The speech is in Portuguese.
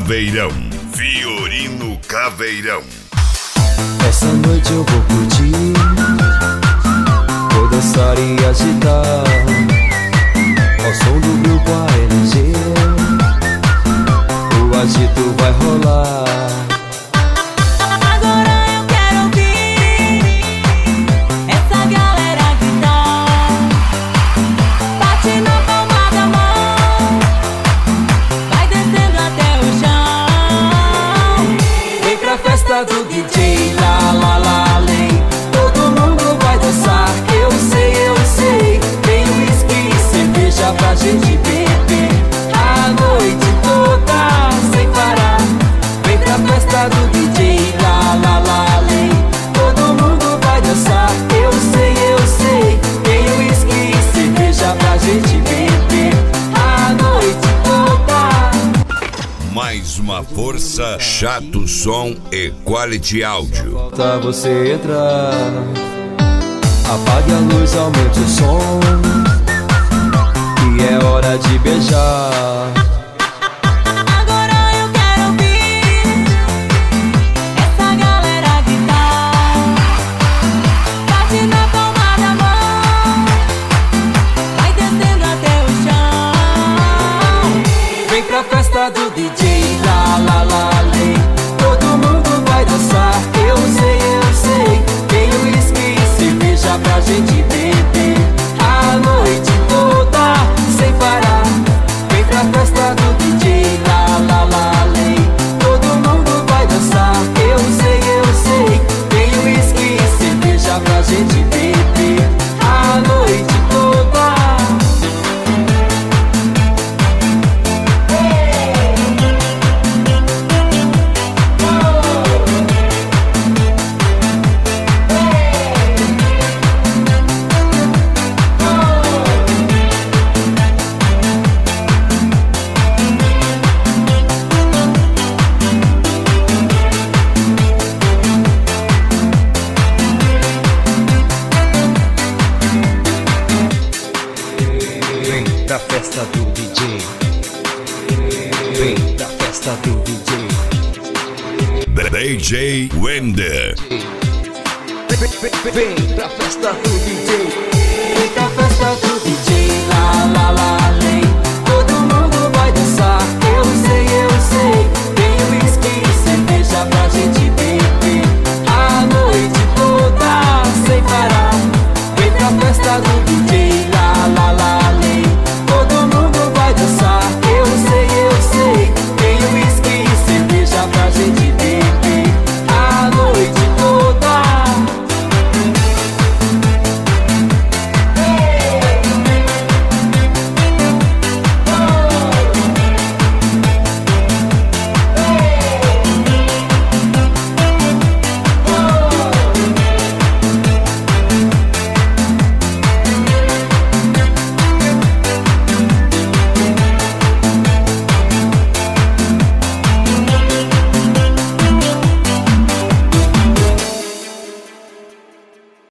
Caveirão. Fiorino Caveirão. Essa noite eu vou curtir, vou dançar e agitar ao som do grupo ALG. O agito vai rolar. Agora eu quero ouvir essa galera gritar. Bate na palma da mão, vai descendo até o chão. Vem pra festa do DJ, lá lá lá lei. Todo mundo vai dançar, eu sei. Tem uísque e cerveja pra gente beber a noite toda sem parar. Vem pra festa do DJ, lá lá lá lei. Todo mundo vai dançar, eu sei. Tem uísque e cerveja pra gente beber a noite toda. Mais uma força, Chato Som e Quality Áudio. Falta você entrar, apague a luz, aumente o som, que é hora de beijar. Agora eu quero ouvir essa galera gritar. Bate na palma da mão, vai descendo até o chão. Vem pra festa do DJ, lá lá lá lei. Todo mundo vai dançar, eu sei. Tem uísque e cerveja pra gente beber a noite toda sem parar. Vem pra festa do DJ, lá lá lá lei. Todo mundo vai dançar, eu sei. Tem uísque e cerveja pra gente beber a noite toda. Vem pra festa do DJ. Vem pra festa do DJ. DJ Wender. Vem pra festa do DJ. Vem pra festa